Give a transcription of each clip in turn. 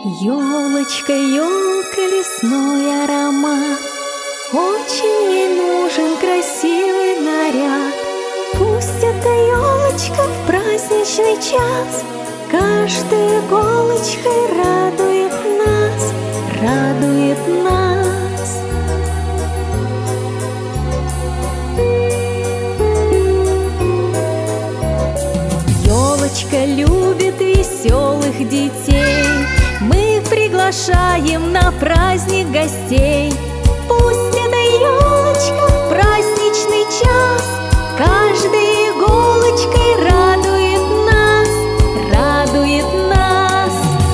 Ёлочка, ёлка, лесной аромат, очень ей нужен красивый наряд. Пусть эта ёлочка в праздничный час каждой иголочкой радует нас, радует нас. Ёлочка любит веселых детей, мы приглашаем на праздник гостей. Пусть эта ёлочка в праздничный час каждой иголочкой радует нас, радует нас.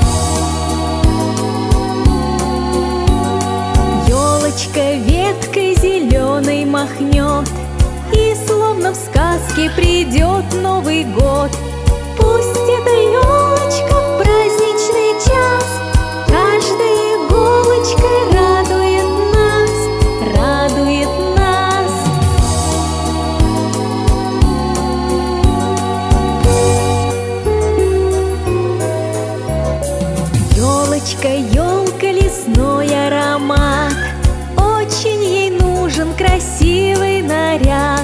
Ёлочка веткой зеленой махнет, и словно в сказке придет Новый год. Пусть эта ёлочка в праздничный час каждой иголочкой радует нас, радует нас. Ёлочка, ёлка, лесной аромат, очень ей нужен красивый наряд.